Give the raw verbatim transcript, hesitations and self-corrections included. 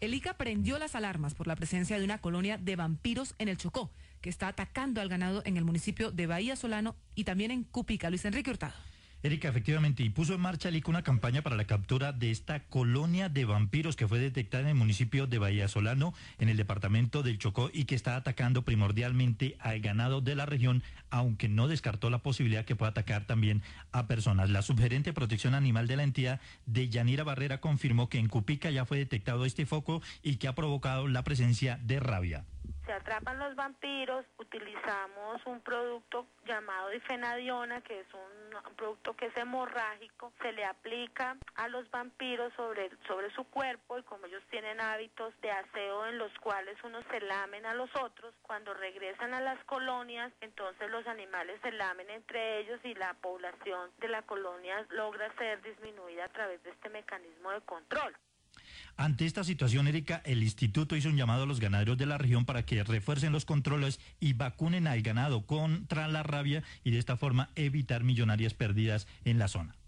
El I C A prendió las alarmas por la presencia de una colonia de vampiros en el Chocó, que está atacando al ganado en el municipio de Bahía Solano y también en Cupica. Luis Enrique Hurtado. Erika, efectivamente, y puso en marcha el I C A una campaña para la captura de esta colonia de vampiros que fue detectada en el municipio de Bahía Solano, en el departamento del Chocó, y que está atacando primordialmente al ganado de la región, aunque no descartó la posibilidad que pueda atacar también a personas. La subgerente de protección animal de la entidad, Deyanira Barrera, confirmó que en Cupica ya fue detectado este foco y que ha provocado la presencia de rabia. Se atrapan los vampiros, utilizamos un producto llamado difenadiona, que es un, un producto que es hemorrágico, se le aplica a los vampiros sobre, sobre su cuerpo, y como ellos tienen hábitos de aseo en los cuales unos se lamen a los otros, cuando regresan a las colonias, entonces los animales se lamen entre ellos y la población de la colonia logra ser disminuida a través de este mecanismo de control. Ante esta situación, Erika, el instituto hizo un llamado a los ganaderos de la región para que refuercen los controles y vacunen al ganado contra la rabia y de esta forma evitar millonarias pérdidas en la zona.